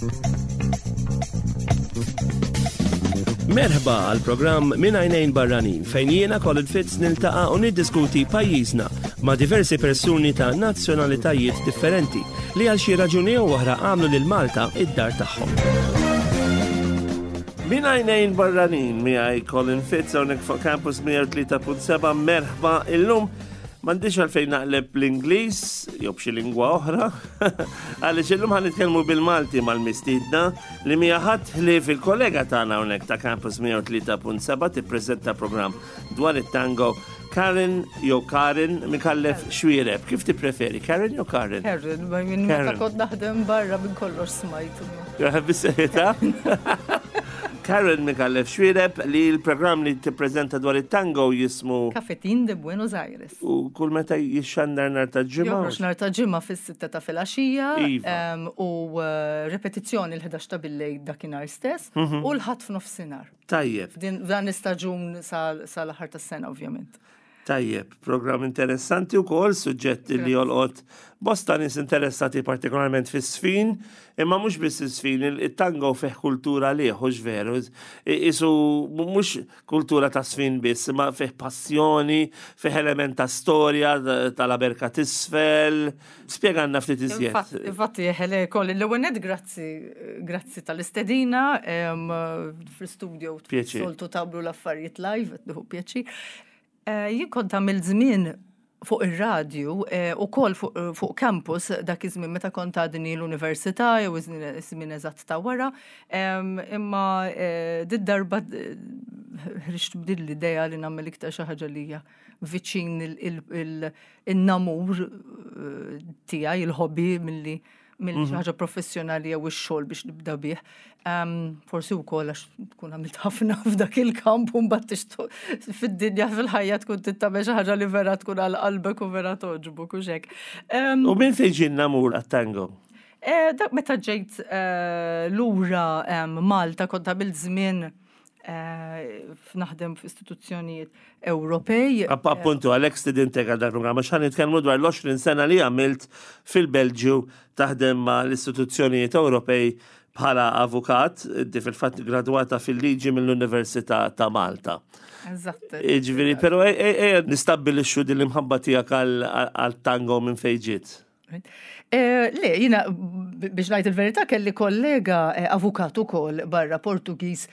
Merħba għal-programm Min Għajnejn Barranin fejn jiena Colin Fitz niltaqa' u niddiskuti pajjiżna ma' diversi persuni ta' nazzjonalitajiet differenti li għal xi raġuni oħra għamlu lil Malta id-dar tagħhom. Min Għajnejn Barranin miegħi Colin Fitz hawnhekk fuq Campus 103.7 merħba illum m'għandix għalfejn naqleb l-Ingliż jew b'xi lingwa oħra għaliex illum ħanitkellmu bil-Malti mal-mistiedna li mija ħadd li fil-kollega tagħna hawnhekk ta' Campus 103.7 tippreżenta programm dwar it-tango Karen Mikallef Xwiereb. Kif tippreferi? Karen jew Karen? Karen, minn meta kont naħdem barra minn kollox smajtu. Bis-seħita? Karen Mikallef Xwiereb li l-programm li tippreżenta dwar it-tango jismu Cafetin de Buenos Aires. U kull meta jixxandar nhar ta' ġimgħa? Joħroġ nhar ta' ġimgħa fis-sitta ta' filgħaxija u repetizzjoni l-11 ta' billejl dakinhar stess u l-ħadd f'nofsinhar. Tajjeb. Dan istaġun sal-aħħar tas-sena ovvjament. Tajjeb, programm interessanti wkoll, suġġetti li jolqot bosta nies interessati partikolarment fis-sfin, imma mhux biss is-sfin, it-tango fih kultura lieħux veru. Isu mhux kultura ta' sfin biss, imma fih passjoni, fih element ta' storja tal-Aberka t'isfel. Spjegana ftit iżjed. Infatti ħele Colin l-ewwel grazzi tal-istedina fl-studio soltu tablu l-affarijiet live, qed pjaċir. Jien kont għamil żmien fuq ir-radju u kol fuq campus dak iż-żmien meta kont għadni l-università jew iż-żmien eżatt ta' wara, imma darba ħriġt bdil l-idea li nagħmel iktar xi ħaġa li hija viċin il-namur tiegħi, il-hobby milli xi ħaġa professjonali jew ix-xogħol biex nibda bih. Forsi wkoll għax tkun għamilt ħafna f'dak il-kamp u mbagħad fid-dinja fil-ħajja tkun tittamel xi ħaġa li vera tkun għal qalbek u vera toġbok u hekk. U min fejn ġie n-namur għat-tango? Dak meta ġejt lura Malta kont għamilt żmien naħdem f'istituzzjonijiet Ewropej. Appuntu, għalek studintek għal dak programm, għax ħanitkellmu dwar l-20 sena li għamilt fil-Belġju taħdem ma' l-istituzzjonijiet Ewropej bħala avukat, di fil-fatt gradwata fil-liġi mill-Università ta' Malta. Eżatt. Ġifieri, però nistabbilixxu din l-imħabba tiegħek għal-tango minn fejn ġiet. Le, jina biex ngħid il-verità kelli kollega avukat ukoll barra Portugiż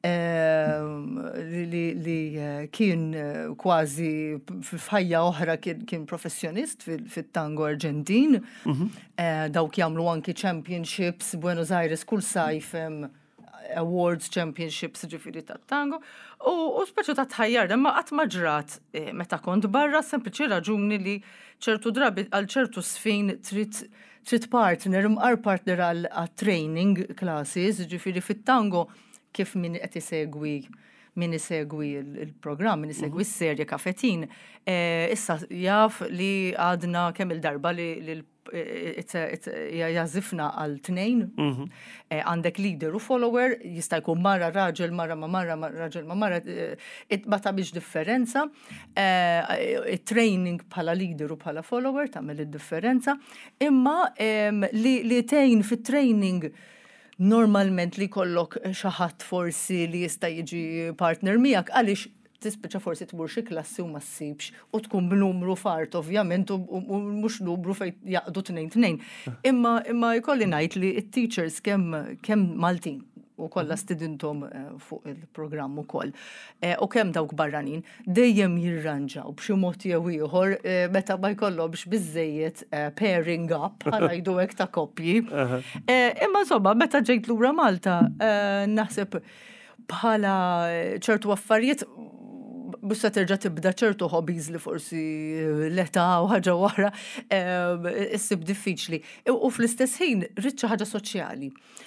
li kien kważi f'ħajja oħra kien professjonist fit-tango Arġentin. Dawk jagħmlu anki championships Buenos Aires kull sajf awards championships ġifieri tat-tango. U speċu ta' tħajjar, imma qatt ma ġrat meta kont barra sempliċi raġuni li ċertu drabi għal ċertu sfin trid partner, imqar partner għal training classes, ġifieri fit-tango kif min qed isegwi il-programm, min isegwi s-serje Cafetin. Issa jaf li għadna kemm il-darba li jażifna għal tnejn. Għandek leader u follower, jista' jkun marra raġel, marra ma marra, raġel ma marra, ma tagħmilx differenza. Training bħala leader u bħala follower tagħmel id-differenza. Imma li tgħin fit-training normalment li kollok xaħat forsi li jista' jiġi partner miegħek għaliex tispiċċa forsi tmur xi klassi u ma ssibx u tkun b'numru fart ovvjament u mhux numru fejn jaqdu tnejn. Imma jkolli ngħid li t-teachers kemm Maltin u kollha studintom fuq il-programm ukoll. U kemm dawk barranin dejjem jirranġaw b'xi mod jew ieħor meta ma jkollhomx biżejjed pairing up bħala jgħidu hekk ta' koppji. Imma insomma meta ġejt lura Malta naħseb bħala ċertu affarijiet bussa terġa' tibda ċertu hobbies li forsi l-età u ħaġa oħra issib diffiċli. U fl-istess ħin rrid xi ħaġa soċjali.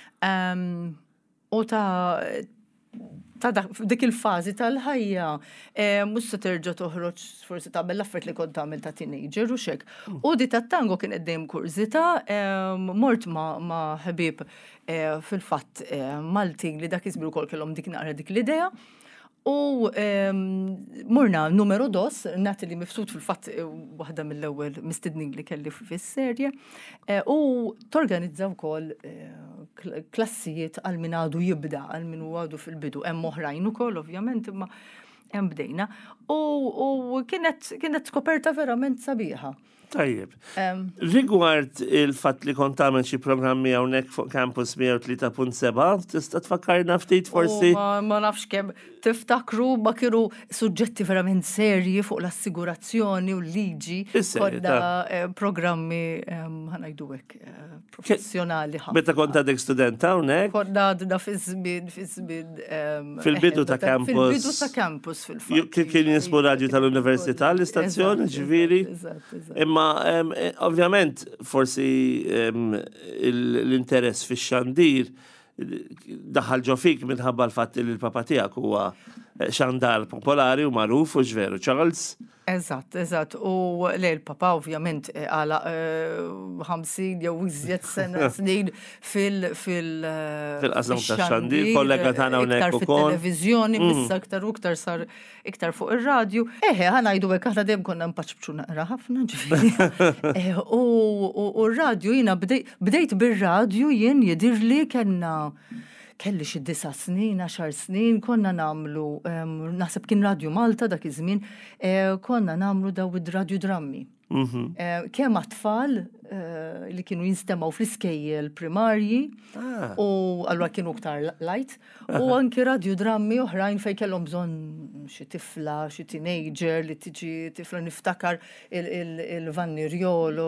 U dik il-fażi tal-ħajja mhux se terġa' toħroġ forsi tagħmel l-affarijiet li kont tagħmel ta' teenager u xek. U di tat-tango kien qeddejjem kurzita, mort ma' ħbieb fil-fatt Maltin li dak iżbiru wkoll kellhom dik naqra dik l-idea. U murna numero 2, Natalie Mifsud fil-fatt waħda mill-ewwel mistednin li kelli fis-serje, u torganizzaw ukoll klassijiet għal min għadu jibda, għal min għadu fil-bidu, hemm oħrajn ukoll ovvjament, imma hemm bdejna. U kienet skoperta verament sabiħa. Tajjeb. Rigward il-fatt li kont tagħmel xi programmi hawnhekk fuq Campus 103.7, tista' tfakkarna ftit forsi? Ma nafx kemm tiftakru ma kienu suġġetti verament serji fuq l-assigurazzjoni u l-liġi. Kodda programmi ħanajdu hekk professjonali ħafna. Meta kont għadek studenta hawnhekk? Kodda għadna fi żmien fil-bidu ta' Campus. Fil-bidu ta' Campus fil-fatt. Kien jisbu radju tal-Università l-istazzjoni, ġifieri. Imma ovvjament forsi l-interess fix-xandir daħal ġo fik minħabba l-fatt li l-papa tiegħek huwa xandar popolari u magħruf u ġveru Charles. Eżatt. U l-papa ovvjament għala 50 jew iżjed snin fil-qasam ta' xandir, kollega tagħna hawnhekk ukoll. Fil-televiżjoni, issa iktar u iktar sar iktar fuq ir-radju. Ħanajdu hekk aħna dejjem konna mpaċbċu naqra ħafna ġifieri. U r-radju jiena bdejt bir-radju jien jidirli kelli xi 9 snin, 10 snin, konna namlu, naħseb kien Radju Malta dak iż-żmien, konna namlu daw id-radju drammi. Kemm tfal li kienu jinstemaw fl-iskejjel primarji, u allura kienu iktar light, u anki radju drammi oħrajn fejn kellhom bżonn xi tifla, xi teenager li tiġi tifla niftakar il-Vanni Riolo,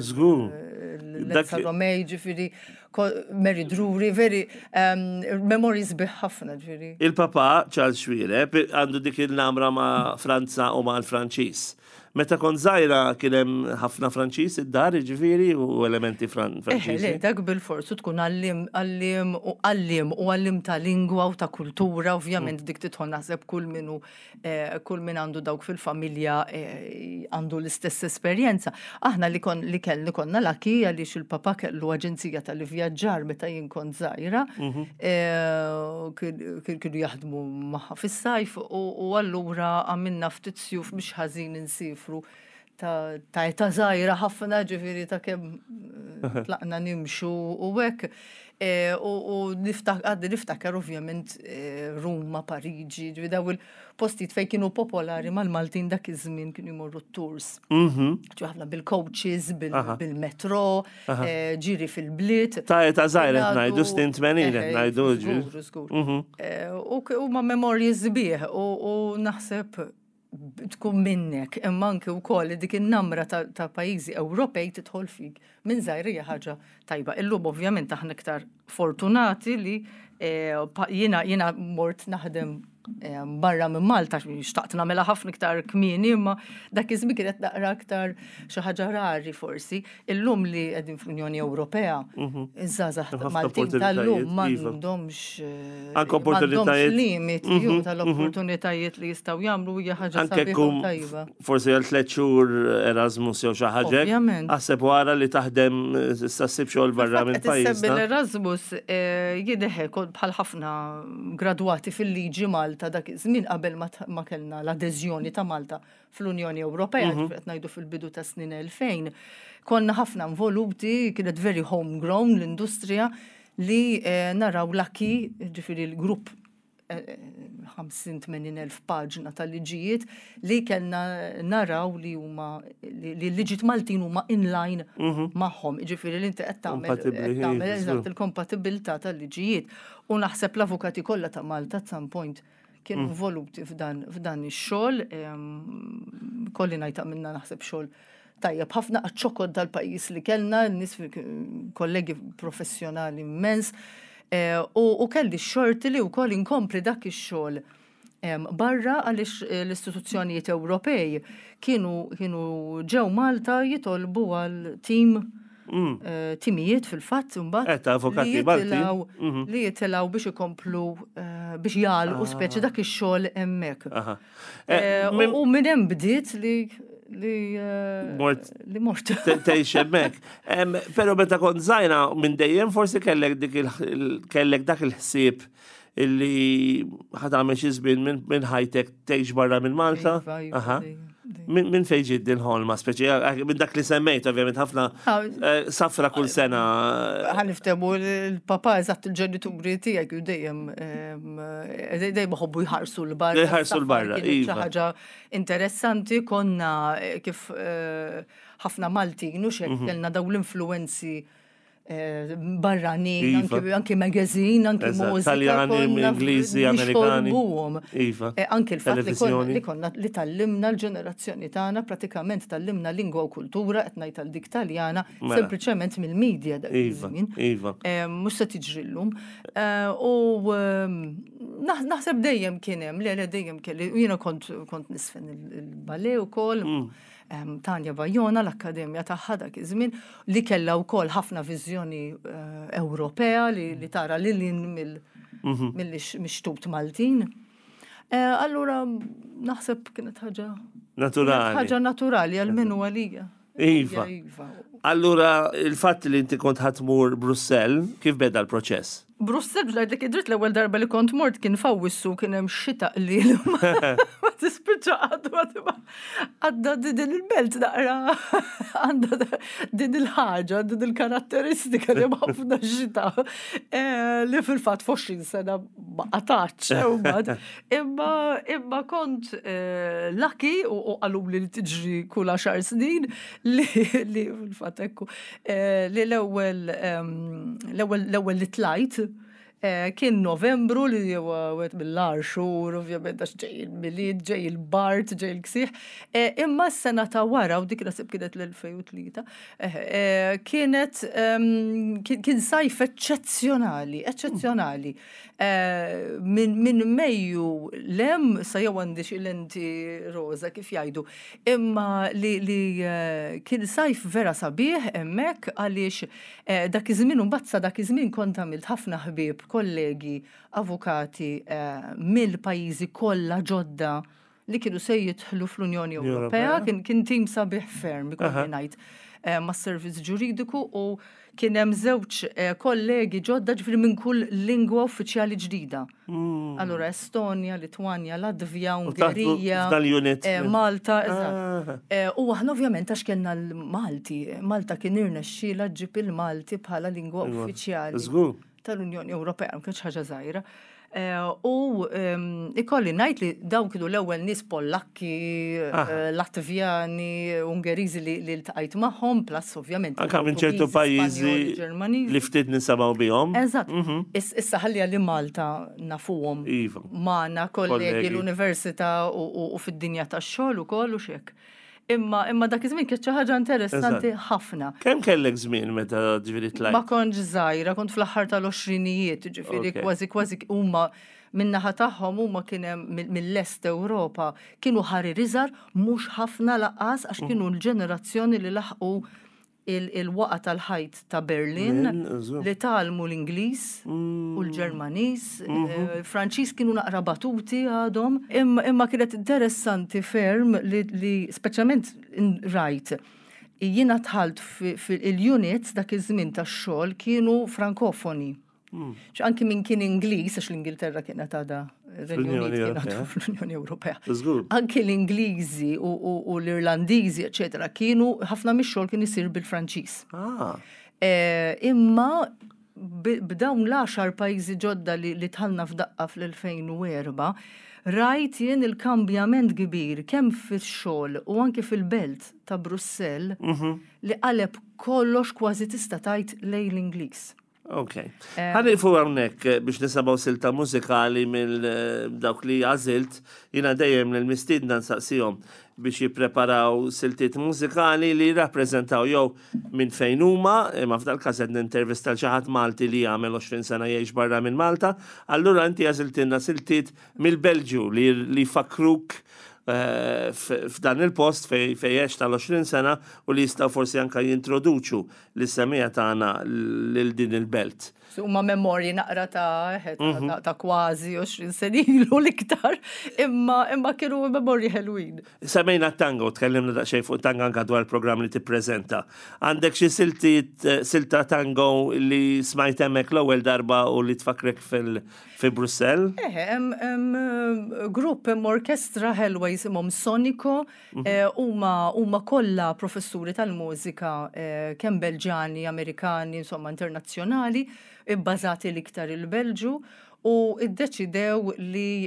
l-Elsa Romej, ġifieri, Mary Drury, very memories ħafna ġifieri. Il-papa Charles Xwire għandu dik il-namra ma' Franza u ma' l-Franċiż. Meta kont żgħira kien hemm ħafna Franċiż id-dar ġifieri u elementi Franċiżi. Le, dak bil-forsu tkun għallim ta' lingwa u ta' kultura, ovvjament dik tidħol naħseb kull min għandu dawk fil-familja għandu l-istess esperjenza. Aħna li konna laki għaliex il-papa kellu aġenzija tal-ivvjaġġar meta jien kont żgħira, kienu jaħdmu magħha fis-sajf u allura għamilna ftit sjuf biex ħażin insif ta' eta żgħira ħafna ġifieri ta' kemm tlaqna nimxu u hekk. U niftakar ovvjament Ruma, Pariġi, ġifieri daw il-postijiet fejn kienu popolari mal-Maltin dak iż-żmien kienu jmorru t-tours. Ħafna bil-coaches, bil-metro, ġiri fil-bliet. Ta' eta żgħira ngħidu stint menin ngħidu ġifieri. Żgur. U ma' memorji żbieħ u naħseb tkun minnek, imma anke wkoll dik in-namra ta' pajjiżi Ewropej tidħol fik minn żgħira ħaġa tajba. Illum ovvjament aħna iktar fortunati li jiena mort naħdem barra minn Malta, xtaqt nagħmilha ħafna iktar kmieni, imma dak iż-żmien kienet naqra aktar xi ħaġa rari forsi. Illum li qegħdin fl-Unjoni Ewropea, iż-żgħażagħ Maltin tal-lum m'għandhomx limiti tal-opportunitajiet li jistgħu jagħmlu hija ħaġa sabiħa tajba. Forsi għal 3 xhur Erasmus jew xi ħaġa aħseb wara li taħdem issa ssib xogħol barra minn pajjiż. Bil-Erasmus jidħek bħal ħafna gradwati fil-liġi Malta dak iż-żmien qabel ma kellna l-adeżjoni ta' Malta fl-Unjoni Ewropea, qed ngħidu fil-bidu ta' snin 2000. Konna ħafna involuti, kienet very homegrown l-industrija li naraw laki, ġifieri l-grupp 50,000 paġna tal-liġijiet li kellna naraw li huma li l-liġijiet Maltin huma inline magħhom, ġifieri li inti qed tagħmel eżatt il-kompatibilità tal-liġijiet. U naħseb l-avukati kollha ta' Malta at some point kienu involuti f'dan ix-xogħol, kolli ngħid minna naħseb xogħol tajjeb ħafna għaċ-ċokod tal-pajjiż li kellna, nies kollegi professjonali immens, u kelli x-xorti li wkoll inkompli dak ix-xogħol barra għaliex l-istituzzjonijiet Ewropej kienu ġew Malta jitolbu għal timijiet fil-fatt imbagħad li jitilgħu biex ikomplu biex jagħlqu speċi dak ix-xogħol hemmhekk. U minn hemm bdiet li mort. Tgħix hemmhekk. Però meta kont żgħira minn dejjem forsi kellek dak il-ħsieb illi ħadamel xi żmien minn high-tech tgħix barra minn Malta. Minn fejn ġiet din ħolma speċi minn dak li semmejt ovvjament ħafna safra kull sena. Ħaniftemu l-papa eżatt il-ġenituri tiegħek dejjem ħobbu jħarsu l-barra. Jħarsu l-barra, xi ħaġa interessanti konna kif ħafna Maltin u xek kellna daw l-influenzi barranin, anki magazine, anki mużika. Taljani, Ingliżi, Amerikani. Anki l-fatt li tallimna l-ġenerazzjoni tagħna pratikament tallimna lingwa u kultura qed ngħid tal-dik Taljana sempliċement mill-medja dak iż-żmien. Mhux se tiġri llum. U naħseb dejjem kien hemm, le dejjem kelli, jiena kont nisfen il-ballet ukoll. Tanja Bajona, l-Akkademja tagħha dak iż-żmien li kellha wkoll ħafna viżjoni Ewropea li tara lilin mill-mixtut Maltin. Allura naħseb kienet ħaġa naturali għal minu għalija. Iva. Allura il-fatt li inti kont ħatmur Brussell, kif beda l-proċess? Brussell, dik id-dritt l-ewwel darba li kont mort kien fawissu kien hemm xita qlil. Ma tispiċċa għadda din il-belt naqra għandha din il-ħaġa, din il-karatteristika li ħafna xita li fil-fatt 20 sena ma qatax imma kont lucky u qaluli li tiġri kull 10 snin li fil-fatt ekku li l-ewwel li tlajt kien Novembru li għet mill-10 xhur, ovvjament għax ġej il-milied, ġej il-Bart, ġej il-Ksieħ. Imma s-sena ta' wara, u dik nasib kienet l-2003, kien sajf eċċezzjonali. Minn Mejju lem sa jew għandix il-lenti roza kif jgħidu. Imma li kien sajf vera sabiħ hemmhekk għaliex dak iż-żmien u mbagħad dak iż-żmien kont għamilt ħafna ħbieb kollegi avukati mill-pajjiżi kollha ġodda li kienu se jidħlu fl-Unjoni Ewropea, kien tim sabiħ ferm, ikolli ngħid, mas-servizz ġuridiku u kien hemm żewġ kollegi ġodda ġifieri minn kull lingwa uffiċjali ġdida. Allura Estonja, Litwanja, Latvja, Ungerija, Malta, eżatt. U aħna ovvjament għax kellna l-Malti, Malta kien irnexxiela ġib il-Malti bħala lingwa uffiċjali tal-Unjoni Ewropea, ma kienx ħaġa żgħira. U ikolli ngħid li dawn kienu l-ewwel nies Pollakki, Latvjani, Ungeriżi li ltqajt magħhom, plus ovvjament. Anke minn ċertu pajjiżi li ftit nisimgħu bihom. Eżatt. Issa ħallija li Malta nafuhom magħna kollegi l-Università u fid-dinja tax-xogħol ukoll u x'hekk. Imma dak iż-żmien kienet xi ħaġa interessanti ħafna. Kemm kellek żmien meta ġifieri tlajt? Ma kontx żgħira, kont fl-aħħar tal-20ijiet, ġifieri kważi huma min-naħa tagħhom huma kien hemm mill-Est Ewropa kienu ħarir iżgħar mhux ħafna laqqas għax kienu l-ġenerazzjoni li laħqu il-waqa tal-ħajt ta' Berlin li talmu l-Ingliż u l-Ġermaniż, Franċiż kienu naqra batuti għadhom, imma kienet interessanti ferm li speċjalment rajt. Jiena dħalt fil-units dak iż-żmien tax-xogħol kienu frankofoni. Anki min kien Ingliż, għax l-Ingilterra kienet għadha fl-Unjoni Ewropea. Anki l-Ingliżi u l-Irlandiżi, eċetera, kienu ħafna mix-xogħol kien isir bil-Franċiż. Imma b'dawn l-10 pajjiżi ġodda li tħallna f'daqqa fl-2004, rajt jien il-kambjament kbir kemm fix-xogħol u anke fil-belt ta' Brussell li qaleb kollox kważi tista' tgħid lejn l-Ingliż. Ok. Ħanifu hawnhekk biex nisimgħu silta mużikali mill dawk li għażilt, jiena dejjem lill-mistiedna nsaqsihom biex jippreparaw siltiet mużikali li jirrappreżentaw jew minn fejn huma, imma f'dal każ qed nintervista xi ħadd Malti li jagħmel 20 sena jgħix barra minn Malta, allura inti għażiltilna siltiet mill-Belġju li jfakruk f'dan il-post fej jgħix tal-20 sena u li jistgħu forsi anke jintroduċu l-semija tagħna lil din il-belt. Huma memorji naqra ta' kważi 20 senilu l-iktar, imma kienu memorji ħelwin. Semmejna tango, tkellimna daqsxejn fuq tango anke dwar il-programm li tippreżenta. Għandek xi silta tango li smajt hemmhekk l-ewwel darba u li tfakrek fi Brussell? Grupp orkestra ħelwa jisimhom Sonico, huma kollha professuri tal-mużika kemm Belġani, Amerikani, insomma internazzjonali, ibbażati l-iktar il-Belġu u iddeċidew li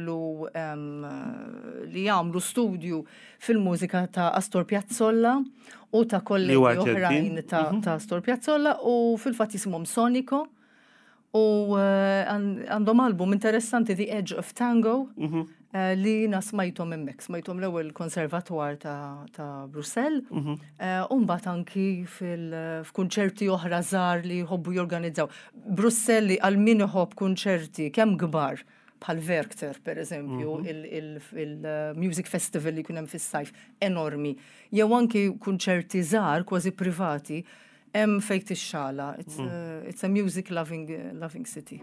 jagħmlu studju fil-mużika ta' Astor Piazzolla u ta' kollegi oħrajn ta' Astor Piazzolla u fil-fatt jisimhom Sonico u għandhom album interessanti The Edge of Tango li nasmajtom hemmhekk, smajtom l-ewwel konservatwar ta' Brussell, u mbagħad anki f'kunċerti oħra żgħar li jħobbu jorganizzaw. Brusselli għal min iħobb kunċerti kemm kbar bħal Werchter pereżempju, il-Music Festival li jkun hemm fis-sajf enormi, jew anki kunċerti żgħar kważi privati hemm fejn tixxala. It's a music loving city.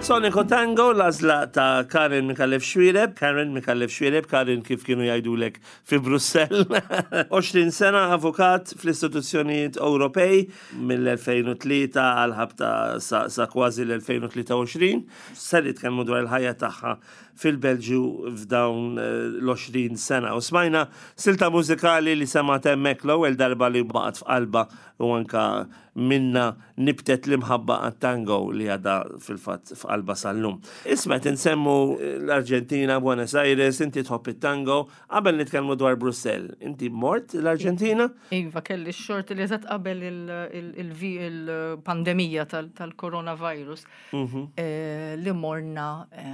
Sonico Tango, l-għażla ta' Karen Mikallef Xwireb, Karen kif kienu jgħidulek fi Brussell. 20 sena avukat fl-istituzzjonijiet Ewropej mill-2003 għal-ħabta sa kważi l-2023. Sarit kan dwar il-ħajja tagħha fil-Belġu f'dawn l-20 sena. U smajna silta mużikali li semat hemmhekk l-ewwel darba li baqgħet f'qalba u anka minna nibtet l-imħabba għat-tango li għadha fil-fatt f'qalba sal-lum. Ismet insemmu l-Arġentina, Buenos Aires, inti tħobb it-tango, qabel nitkellmu dwar Brussell. Inti mort l-Arġentina? Iva, kelli x-xort li eżatt qabel il-pandemija tal-coronavirus li morna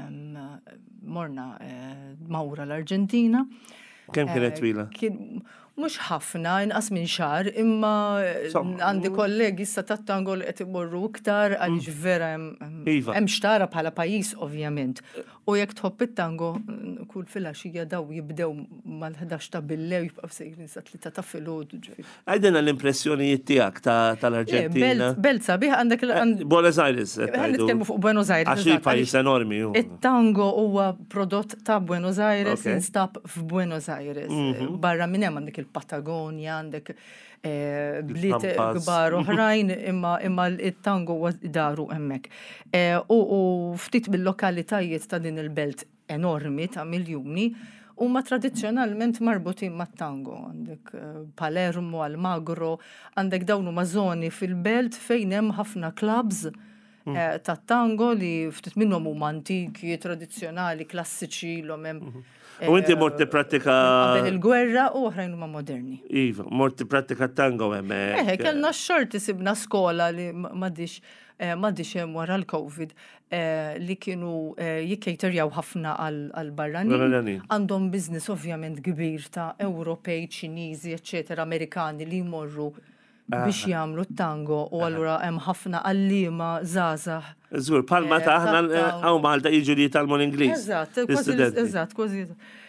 mawra l-Arġentina. Kemm kienet twila? Mux ħafna, inqas minn xar, imma għandi kollegi issa tat-tango li qed imorru iktar għaliex vera hemm xtara bħala pajjiż ovvjament. U jekk tħobb it-tango kull filgħaxija daw jibdew mal-11 ta' billew jibqgħu sejrin sa 3 ta' filgħodu. Għajdena l-impressjonijiet tiegħek tal-Arġentina. Belt sabiħ għandek Buenos Aires. Nitkellmu fuq Buenos Aires. Għax pajjiż enormi. It-tango huwa prodott ta' Buenos Aires, jinstab f'Buenos Aires. Barra minn hemm għandek il-Patagonia, għandek bliet kbar oħrajn imma il-tango daru hemmhekk. U ftit bil-lokalitajiet ta' din il-belt enormi ta' miljuni huma tradizzjonalment marbutin mat-tango. Għandek Palermo, Almagro, għandek dawn huma żoni fil-belt fejn hemm ħafna clubs ta' tango li ftit minnhom huma antiki, tradizzjonali, klassiċi l-hemm. U inti mort tipprattika qabel il-gwerra u oħrajn huma moderni. Iva, mort tipprattika tango hemmhekk. Kellna x-xorti sibna skola li m'għadix hemm wara l-COVID li kienu jikkejterjaw ħafna għal-barranin. Għandhom business ovvjament kbir ta' Ewropej, Ċiniżi, eċċetera, Amerikani li jmorru biex jagħmlu t-tango u allura hemm ħafna għallima żgħażagħ. Żgur, palma ta' aħna hawn Malta jiġu li jitalmu l-Ingliż. Eżatt, kważi.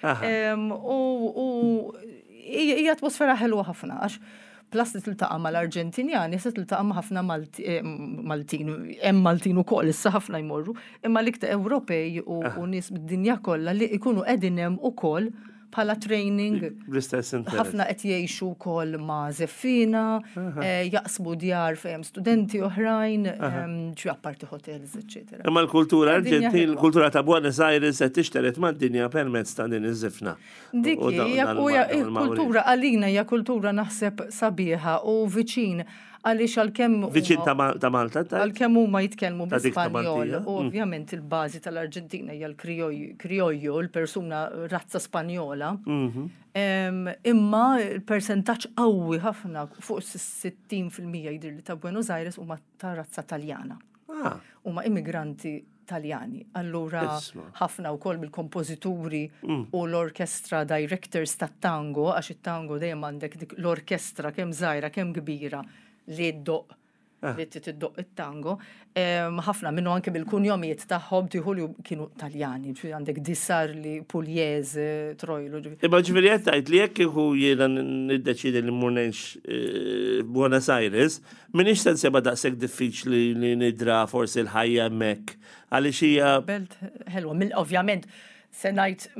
U hija atmosfera ħelwa ħafna għax plas li tiltaqa' mal-Arġentinjani se tiltaqa' ma' ħafna Maltin, hemm Maltin ukoll issa ħafna jmorru, imma l-iktar Ewropej u nies mid-dinja kollha li jkunu qegħdin hemm ukoll bħala training. Ħafna qed jgħixu wkoll ma' Zeffina, jaqsmu djar fejn studenti oħrajn, ġi apparti hotels, eċetera. Imma l-kultura Arġentin, l-kultura ta' Buenos Aires qed tixteret mad-dinja permezz ta' din iż-żifna. Dik hija kultura għalina hija kultura naħseb sabiħa u viċin għaliex għal-kemm viċin ta' Malta għal-kemm huma jitkellmu bl-Spanjol u ovvjament il-bażi tal-Arġentina hija l-kriollo, l-persuna razza Spanjola. Imma il-persentaġġ qawwi ħafna fuq 60% jidher li ta' Buenos Aires huma ta' razza Taljana. Huma immigranti Taljani. Allura ħafna wkoll bil-kompożituri u l-orkestra directors tat-tango għax it-tango dejjem għandek l-orkestra kemm żgħira kemm kbira li ddoq li tiddoq it-tango. Ħafna minnu anke bil-kunjomiet tagħhom tieħu li kienu Taljani, għandek Disarli, Pugliese, Troilo. Imma ġifieri qed tgħid li jekk kieku jiena niddeċidi li mmurnejx Buenos Aires, m'iniex se nsebha daqshekk diffiċli li nidra forsi l-ħajja hemmhekk għaliex hija belt ħelwa, ovvjament se ngħid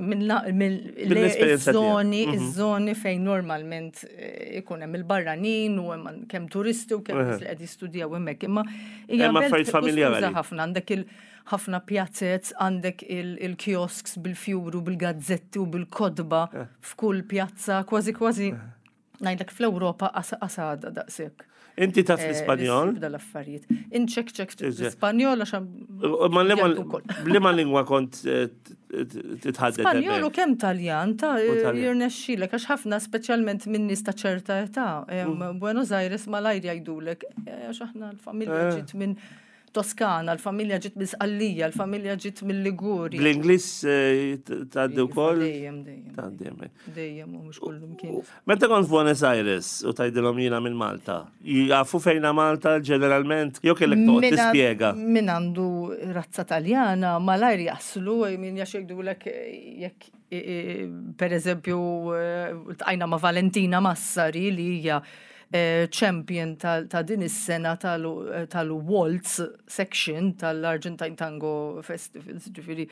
mill-iż-żoni fejn normalment ikun hemm il-barranin u hemm kemm turisti u kemm nies li qed jistudjaw hemmhekk. Imma hija belt familjari ħafna, għandek ħafna pjazzett, għandek il-kiosks bil-fjuru, bil-gazzetti u bil-kodba f'kull pjazza, kważi ngħidlek fl-Ewropa qasada daqshekk. Inti taf l-Ispanjol? Dal-affarijiet. Inċek l-Ispanjol għax ma liema lingwa kont titħadded. Spanjol u kemm Taljan ta' jirnexxilek għax ħafna speċjalment minn nies ta' ċerta età. Buenos Aires malajr jgħidulek għax aħna l-familja ġiet minn Toskana, l-familja ġiet mill-Sqallija, l-familja ġiet mill-Liguri. Bl-Ingliż tgħaddi wkoll? Dejjem u mhux kullum kien. Meta kont f'Buenos Aires u tgħidilhom jiena minn Malta, jafu fejna Malta ġeneralment jew kellek toqgħod tispjega. Min għandu razza Taljana malajr jaslu min jax jgħidulek jekk pereżempju tqajna ma' Valentina Massari li hija champion ta' din is-sena tal-waltz section tal-Argentine Tango Festivals, ġifieri.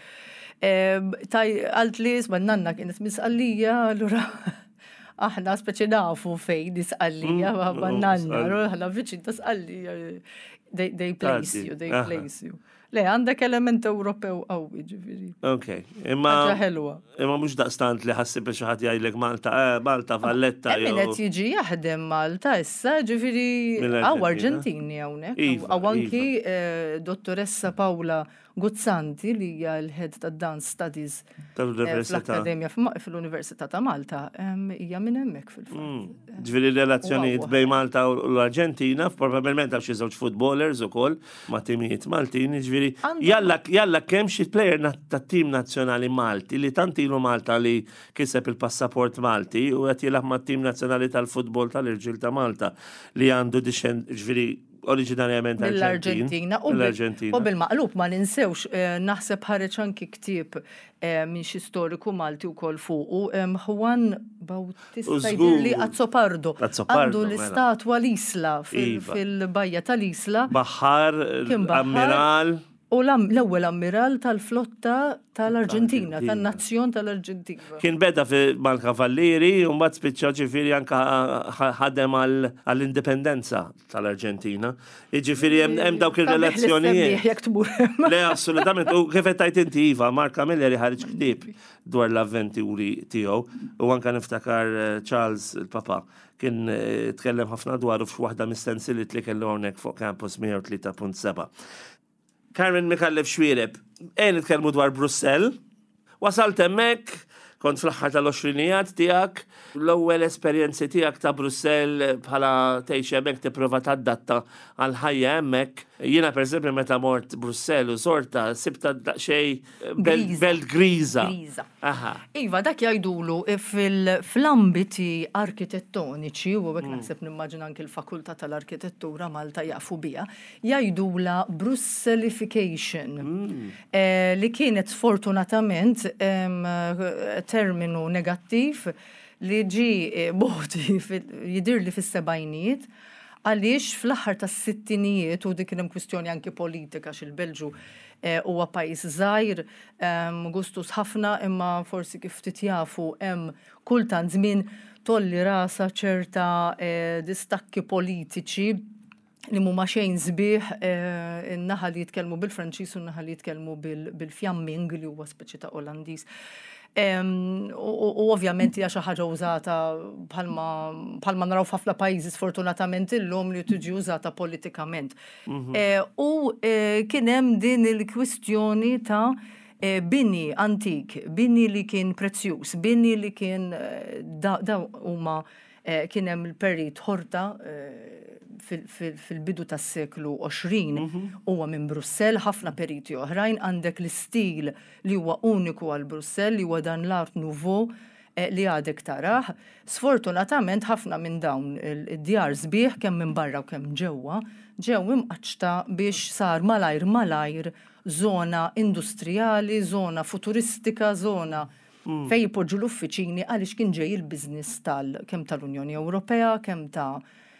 Għalt li isma' nanna kienet misqallija, allura aħna speċi nafu fejn isqallija bannanna, ħala viċin ta' sqallija. They place you. Le, għandek element Ewropew qawwi, ġifieri. Okay. Ħaġa ħelwa. Imma mhux daqstant li ħassib xi ħadd jgħidlek Malta Valletta jew. Min qed jiġi jaħdem Malta issa, ġifieri hawn Arġentini hawnhekk. Hawn anki dottoressa Paola Guzzanti li hija l-head ta' Dance Studies fl-Akkademja fil-Università ta' Malta, hija minn hemmhekk fil-fatt. Ġifieri relazzjonijiet bejn Malta u l-Arġentina, probabbilment hawn xi żewġ footballers ukoll ma' timijiet Maltin, ġifieri jalla kemm xi plejer tat-tim nazzjonali Malti li tant ilu Malta li kiseb il-passaport Malti u qed jilgħab mat-tim nazzjonali tal-futbol tal-irġiel ta' Malta li għandu ġifieri oriġinarjament mill-Arġentina. U bil-maqlub ma ninsewx naħseb ħareġ anki ktieb minn xi storiku Malti wkoll fuqu Juan Bautista jidhirli Azzopardo. Għandu l-istatwa l-Isla fil-bajja tal-Isla. Baħħar, ammiral. U l-ewwel ammiral tal-flotta tal-Arġentina, tan-nazzjon tal-Arġentina. Kien beda mal-kavallieri u mbagħad spiċċa ġifieri anke ħadem għall-indipendenza tal-Arġentina. Jiġifieri hemm dawk ir-relazzjonijiet. Le assolutament, u kif qed tajt inti iva, Mark Camilleri ħareġ ktieb dwar l-avventuri tiegħu u anke niftakar Charles il-Papa kien tkellem ħafna dwaru f'waħda mistensilit li kellu hawnhekk fuq campus 103.7. Carmen Mikallef Xwiereb, nitkellmu dwar Brussell, wasalt hemmhekk, kont fl-aħħar tal-20 tiegħek, l-ewwel esperjenzi tiegħek ta' Brussell bħala tgħix hemmhekk tipprova tadatta għal ħajja hemmhekk. Jiena pereżempju meta mort Brussell u sorta sibta daqsxejn belt griża. Iva, dak jgħidulu fl-ambiti arkitettoniċi, u hekk naħseb nimmaġina anke l-Fakultà tal-Arkitettura Malta jafu biha, jgħidula Brussellification li kienet sfortunatament terminu negattiv li ġi boti jidirli fis-sebgħinijiet għaliex fl-aħħar tas-sittinijiet u dik hemm kwistjoni anke politika x'il-Belġu huwa pajjiż żgħir, gustus ħafna imma forsi kif titjafu hemm kultant żmien tolli rasa ċerta distakki politiċi li mhuma xejn sbieħ in-naħa li jitkellmu bil-Franċiż u n-naħa li jitkellmu bil-Fjamming li huwa speċi ta' Olandiż. U ovvjament hija xi ħaġa użata bħalma naraw f'ħafna pajjiżi sfortunatament illum li tiġi użata politikament. U kien hemm din il-kwistjoni ta' bini antik, bini li kien prezzjuż, bini li kien huma kien hemm il-perit ħorta fil-bidu tas-seklu 20 huwa minn Brussell, ħafna periti oħrajn għandek l-istil li huwa uniku għal Brussell li huwa dan l-Art Nouveau li għadek taraħ. Sfortunatament ħafna minn dawn id-djar sbieħ kemm minn barra u kemm ġewwa ġew imqaċċta biex sar malajr żona industrijali, żona futuristika, żona fejn jipoġġu l-uffiċini għaliex kien ġej il-business kemm tal-Unjoni Ewropea, kemm ta'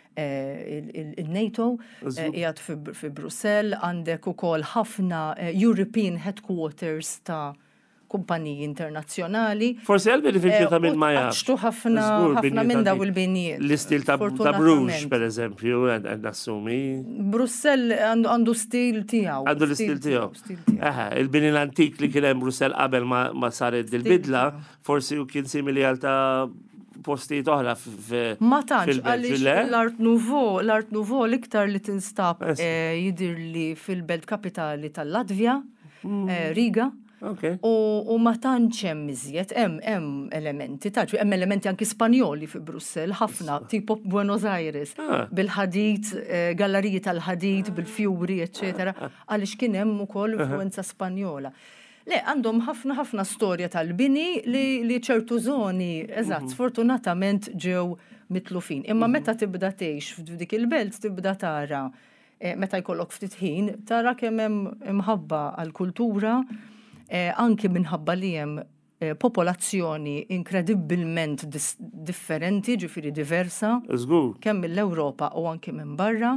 il-NATO, jgħat fi Brussell, għandek ukoll ħafna European headquarters ta' kumpaniji internazzjonali. Forsi għal-benefiċċju ta' minn ma jaf. Għaxtu ħafna minn daw il-binijiet. L-istil ta' Bruges, per eżempju, nassumi. Brussell għandu stil tijaw. Għandu l-istil tijaw. Il-bini l-antik li kien hemm Brussell qabel ma saret il-bidla, forsi u kien simili għal ta' postijiet oħra ma tantx għaliex l-Art Nouveau l-iktar li tinstab jidirli fil-belt kapitali tal-Latvja, Riga. U ma tantx hemm iżjed, hemm elementi, hemm elementi anki Spanjoli fi Brussell, ħafna tipo Buenos Aires, bil-ħadid, galleriji tal-ħadid, bil-fjuri, eċetera, għaliex kien hemm ukoll influenza Spanjola. Le, għandhom ħafna storja tal-bini li ċertu zoni, eżatt, sfortunatament ġew mitlufin. Imma meta tibda tgħix f'dik il-belt tibda tara, meta jkollok ftit ħin, tara kemm hemm imħabba għall-kultura, anki minħabba li hemm popolazzjoni inkredibilment differenti, ġifiri diversa, Żgur. kemm mill-Ewropa u anke minn barra,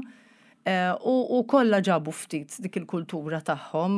u kollha ġabu ftit dik il-kultura tagħhom,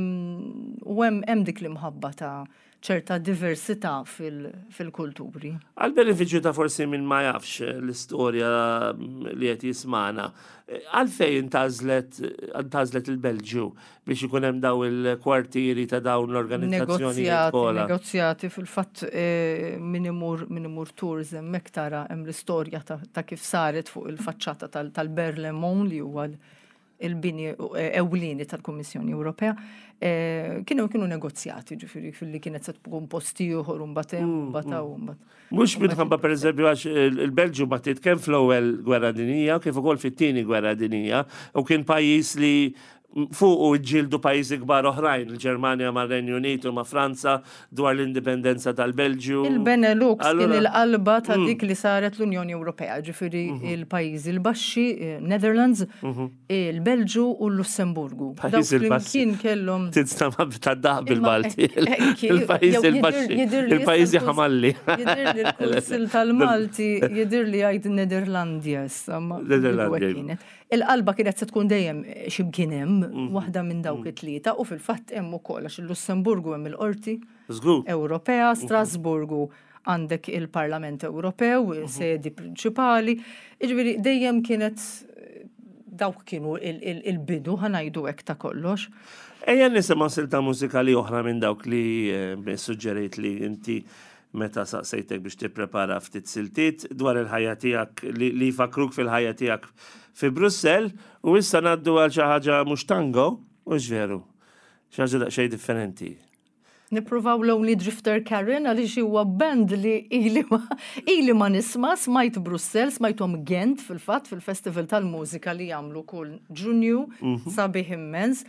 u hemm dik l-imħabba ta' ċerta diversità fil-kulturi. Għal-benefiċċju ta' forsi minn ma jafx l-istorja li qed jismana, għalfejn intażlet il-Belġju biex ikun hemm daw il-kwartieri ta' dawn l-organizzazzjonijiet kollha. Negozjati fil-fatt min imur tourism hemmhekk tara hemm l-istorja ta' kif saret fuq il-faċċata tal-Berlemont li huwa il-bini ewlieni tal-Kummissjoni Ewropea, kienu negozjati, ġifiri, fil-li kienet se tkun posti uħor, mbagħad. Mhux minħabba pereżempju għax il-Belġju battit kemm fl-ewwel gwerra dinjija kif ukoll fit-tieni gwerra dinjija u kien pajjiż li fuq u ġildu pajjiżi kbar oħrajn, il-Ġermanja ma' Renju Unitu ma' Franza dwar l-indipendenza tal-Belġju. Il-Benelux kien il-qalba ta' dik li saret l-Unjoni Ewropea, ġifiri il-pajjiżi l-baxxi, Netherlands, il-Belġu u l-Lussemburgu. Pajjiżi l-baxxi. Kien kellhom. Tinstama tad-daħ bil-Malti. Il-pajjiżi l-baxxi. Il-pajjiżi ħamalli. Jidir li l-Kunsil tal-Malti, jidir li għajd Nederlandja, Nederlandja. Il-qalba kienet se tkun dejjem x'imkien hemm waħda minn dawk it-tlieta u fil-fatt hemm ukoll għax il-Lussemburgu hemm il-Qorti Ewropea, Strasburgu għandek il-Parlament Ewropew, sedi prinċipali. Jiġifieri dejjem kienet dawk kienu il-bidu ħanajdu hekk ta' kollox. Ejja nisimgħu silta mużikali oħra minn dawk li suġġerejt li inti meta saqsejtek biex tipprepara ftit siltiet dwar il-ħajja tiegħek li jfakruk fil-ħajja tiegħek fi Brussell u issa ngħaddu għal xi ħaġa mhux tango u veru. Xi ħaġa daqsxejn differenti. Nippruvaw Lonely Drifter Karen għaliex huwa band li ili ma nisma' smajt Brussell, smajthom Gent fil-fatt fil-Festival tal-Mużika li jagħmlu kull Ġunju sabiħ immens.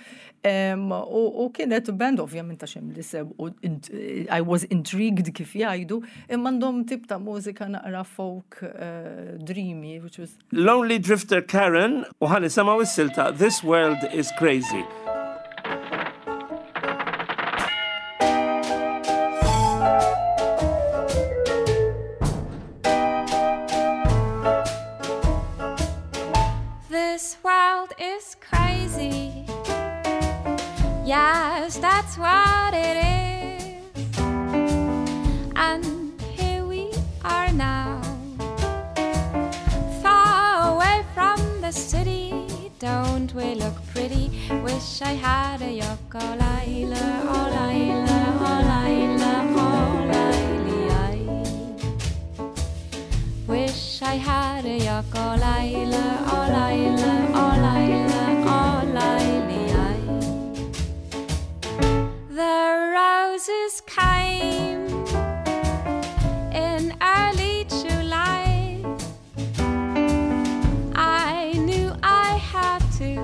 U kienet band ovvjament għax hemm l-isem u I was intrigued kif jgħidu, imma għandhom tip ta' mużika naqra folk dreamy, which was Lonely Drifter Karen u ħanisimgħu is-silta This World is Crazy. This world is crazy. Yes, that's what it is. And here we are now, far away from the city. Don't we look pretty? Wish I had a ukulele, oh Laila, oh Laila, oh Laila. Wish I had a ukulele, oh Laila, oh Laila, oh Laila. The roses came in early July. I knew I had to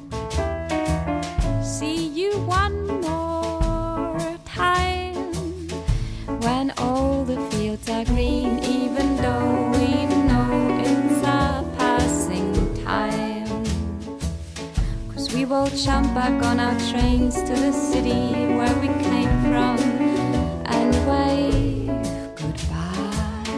see you one more time when all the fields are green, even though we know it's a passing time. 'Cause we will jump back on our trains to the city where we came from and wave goodbye.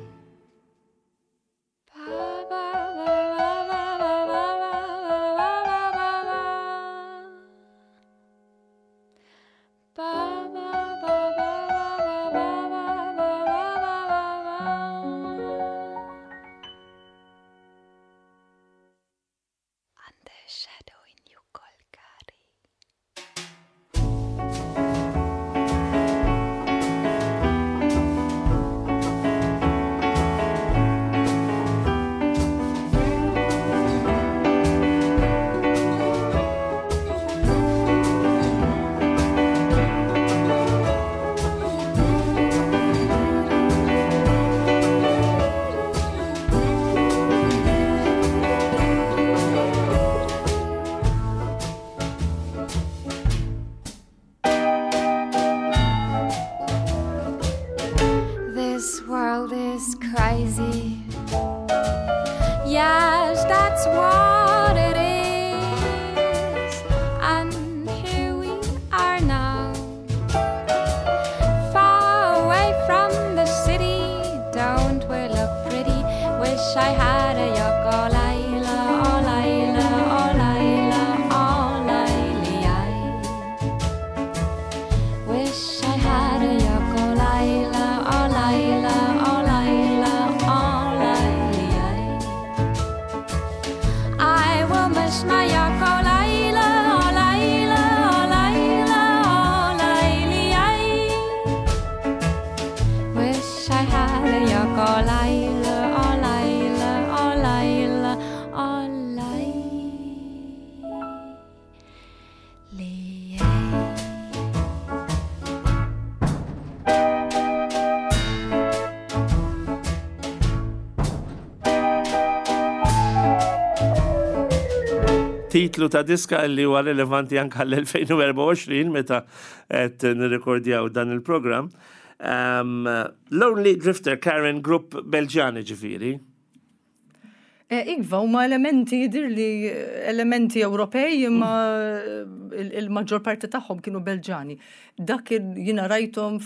Under shadow in Yukolkari. titlu ta' diska li huwa relevanti anke l-2024 meta qed nirrekordjaw dan il-programm. Lonely Drifter, Karen, grupp Belġani ġifieri. Iva, huma elementi jidirli elementi Ewropej, imma il-maġġor parti tagħhom kienu Belġani. Dak jiena rajthom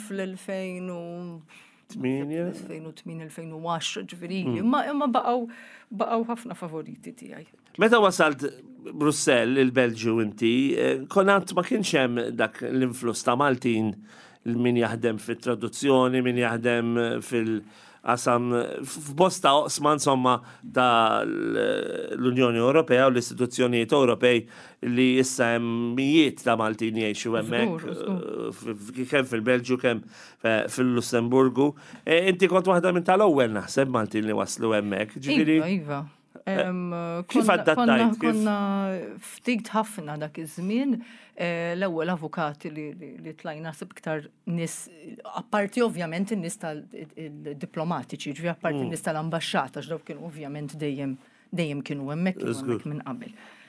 fl-2008-2010 ġifieri, imma baqgħu ħafna favoriti tiegħi. Meta wasalt Brussell il-Belġju inti, konant ma kienx hemm dak l-influss ta' Maltin min jaħdem fit-traduzzjoni, min jaħdem fil-qasam f'bosta oqsma insomma ta' l-Unjoni Ewropea u l-istituzzjonijiet Ewropej li issa hemm mijiet ta' Maltin jgħixu hemmhekk kemm fil-Belġju kemm fil-Lussemburgu. Inti kont waħda minn tal-ewwel naħseb Maltin li waslu hemmhekk. Iva. Kif adattajt? Konna ftit ħafna dak iż-żmien l-ewwel avukati li tlajna sib iktar nies, apparti ovvjament in-nies tal-diplomatiċi, ġifieri apparti in-nies tal-ambaxxata għax dawk kienu ovvjament dejjem kienu hemmhekk minn qabel.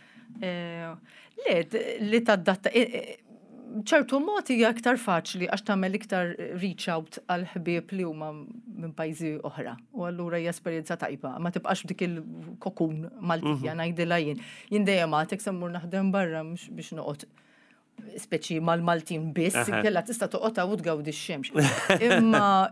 Li tadatta ċertu mod hija iktar faċli għax tagħmel iktar reach out għal ħbieb li huma minn pajjiżi oħra. U allura hija esperjenza tajba, ma tibqax dik il-kokun Maltija ngħidilha jien. Jien dejjem għatek semmur naħdem barra biex noqgħod speċi mal-Maltin biss, kella tista' toqgħodha u tgawdi x-xemx. Imma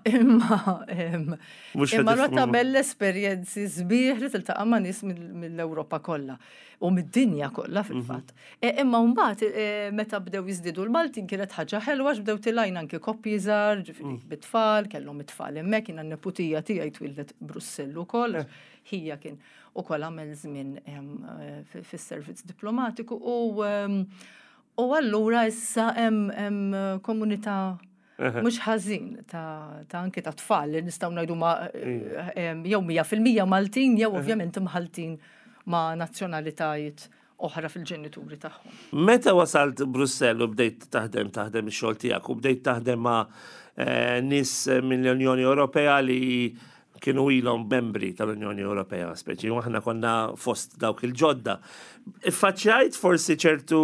tagħmel l-esperjenzi sbieħ li tiltaqa' ma' nies mill-Ewropa kollha u mid-dinja kollha fil-fatt. Imma mbagħad meta bdew jiżdiedu l-Maltin kienet ħaġa ħelwa għax bdew tilajn anke koppji żgħar, ġifieri bit-tfal, kellhom it-tfal hemmhekk, jiena n-neputija tiegħi twildet Brussell ukoll, ħija kien ukoll għamel żmien fis-servizz diplomatiku u allura issa hemm komunità mhux ħażin ta' anke ta' tfal li nistgħu ngħidu jew 100% Maltin jew ovvjament imħaltin ma' nazzjonalitajiet oħra fil-ġenituri tagħhom. Meta wasalt Brussell u bdejt taħdem ix-xogħol tiegħek u bdejt taħdem ma' nies mill-Unjoni Ewropea li kienu ilhom membri tal-Unjoni Ewropea speċi, u aħna konna fost dawk il-ġodda. Iffaċċjajt forsi ċertu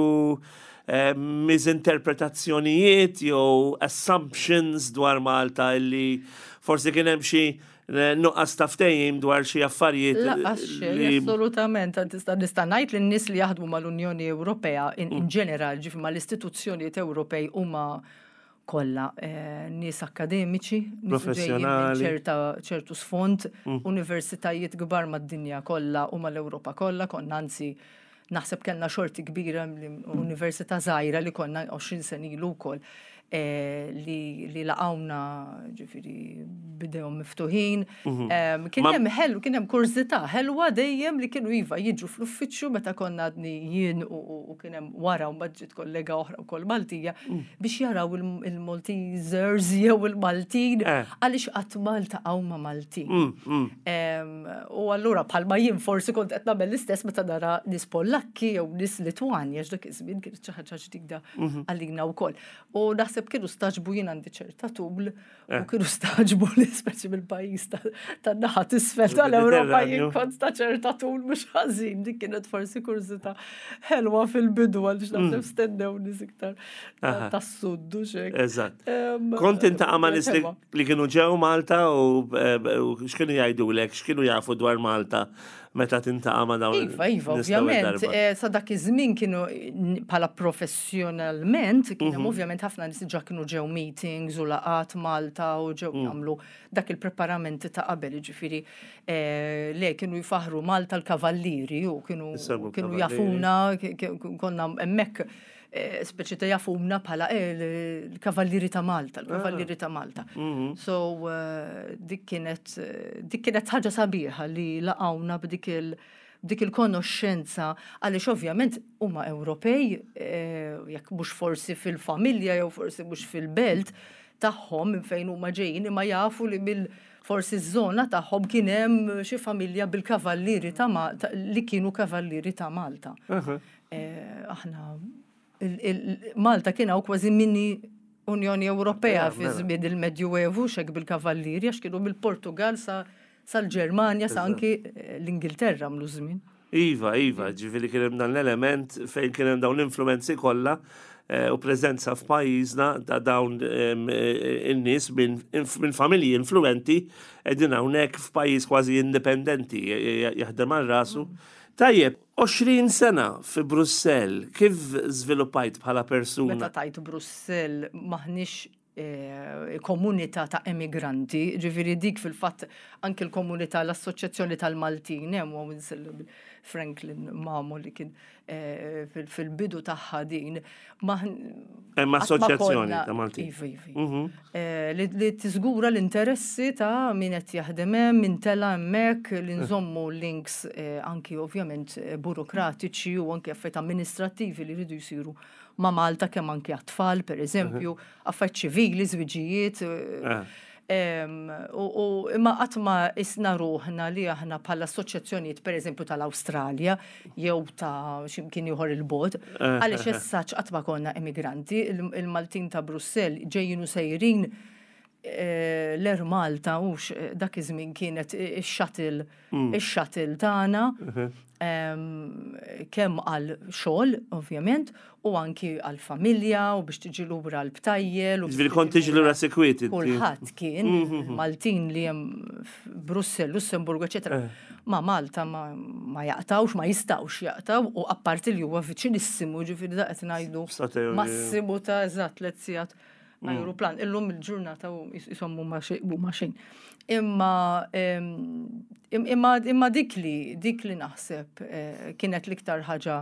miżinterpretazzjonijiet jew assumptions dwar Malta li forsi kien hemm xi nuqqas ta' ftehim dwar xi affarijiet. Assolutament, nista' ngħid li n-nies li jaħdmu mal-Unjoni Ewropea in ġeneral ġifi mal-istituzzjonijiet Ewropej huma kollha nies akademiċi, professjonali, ċertu sfond, universitajiet kbar mad-dinja kollha u mal-Ewropa kollha, konna anzi naħseb kellna xorti kbira università żgħira li konna 20 sen ilu wkoll li laqgħuna ġifieri bidejhom miftuħin. Kien hemm kurzità ħelwa dejjem li kienu iva jiġu fl-uffiċċju meta konna għadni jien u kien hemm wara mbagħad ġiet kollega oħra wkoll Maltija biex jaraw il-Maltesers jew il-Maltin għaliex qatt Malta hawn ma' Maltin. U allura bħalma jien forsi kont qed nagħmel l-istess meta nara nies Pollakki jew nies Litwanja għax dak iż-żmien kienet xi ħaġa ġdida għalina wkoll. U naħseb kienu staġbu jien għandi ċerta tul u kienu staġbu li speċi mill-pajjiż tan-naħa t'isfel tal-Ewropa jien kont ta' ċerta tul mhux ħażin, dik kienet forsi kurzita ħelwa fil-bidu għaliex naħseb stennew nies iktar tas-suddu xejn. Eżatt. Kont intaqa' ma' nies li kienu ġew Malta u x'kienu jgħidulek, x'kienu jafu dwar Malta meta tintaqa' ma' dawn. Iva, ovvjament, sa dak iż-żmien kienu bħala professjonalment kien hemm ovvjament ħafna nies ġa kienu ġew meetings u laqat Malta u ġew jagħmlu dak il-preparamenti ta' qabel, ġifieri le kienu jfaħru Malta l-kavallieri u kienu jafuna konna hemmhekk speċi ta' jafuna bħala l-kavallieri ta' Malta, l-kavallieri ta' Malta. So dik kienet ħaġa sabiħa li laqgħuna b'dik il-konoxxenza għaliex ovvjament huma Ewropej jekk mhux forsi fil-familja jew forsi mhux fil-belt tagħhom minn fejn huma ġejjin imma jafu li forsi ż-żona tagħhom kien hemm xi familja bil-kavallieri ta' Malta li kienu kavallieri ta' Malta. Aħna Malta kien hawn kważi mini Unjoni Ewropea fi żmien il-Medjuevu xek bil-kavallieri għax kienu mill-Portugal sal-Ġermanja sa anki l-Ingilterra mlu żmien. Iva, ġifieri kien hemm dan l-element fejn kien hemm dawn l-influenzi kollha u preżenza f'pajjiżna ta' dawn in-nies minn familji influenti qegħdin hawnhekk f'pajjiż kważi indipendenti jaħdem għal rasu. Tajjeb, 20 sena fi Brussell, kif żviluppajt bħala persuna? Meta tajt Brussell maħniex komunità ta' emigranti, ġifieri dik fil-fatt anke l-komunità l-Assoċjazzjoni tal-Maltin, hemm Franklin Mamo li kien fil-bidu tagħha din. Hemm assoċjazzjoni ta' Maltin. Li tiżgura l-interessi ta' min qed jaħdem hemm, min tela hemmhekk li nżommu links anki ovvjament burokratiċi u anke affarijiet amministrattivi li jridu jsiru ma' Malta kemm anke għat-tfal, pereżempju, affarijiet ċivili, żwiġijiet. Imma qatt ma isna ruħna li aħna bħala assoċjazzjonijiet pereżempju tal-Awstralja jew ta' x'imkien ieħor il-bogħod, għaliex essaċ qatt ma konna emigranti, il-Maltin ta' Brussell ġejjin u sejrin l-Air Malta hux dak iż-żmien kienet ix-shuttle tagħna kemm għal xogħol ovvjament u anki għal familja u biex tiġi lura l-btajjel. Ġifieri kont tiġi lura sekwieti. Kulħadd kien Maltin li hemm Brussell, Lussemburgu, eċetera. Ma Malta ma jaqtawx, ma jistawx jaqtaw u apparti li huwa viċinissimu ġifieri da qed ngħidu massimu ta' eżatt tliet sigħat aeroplan. Illum il-ġurnata jisommu ma xejn. Imma dik li naħseb kienet l-iktar ħaġa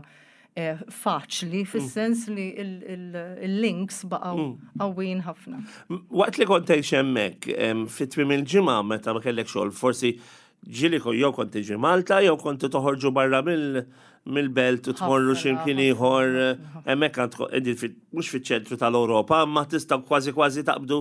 faċli fis-sens li il-links baqgħu qawwin ħafna. Waqt li kont tgħix hemmhekk fit-twiem il-ġimgħa meta ma kellek xogħol, forsi ġieli jew kont tiġi Malta jew kont toħorġu barra mill-belt u tmorru x'imkien ieħor hemmhekk mhux fiċ-ċentru tal-Ewropa, ma tista' kważi taqbdu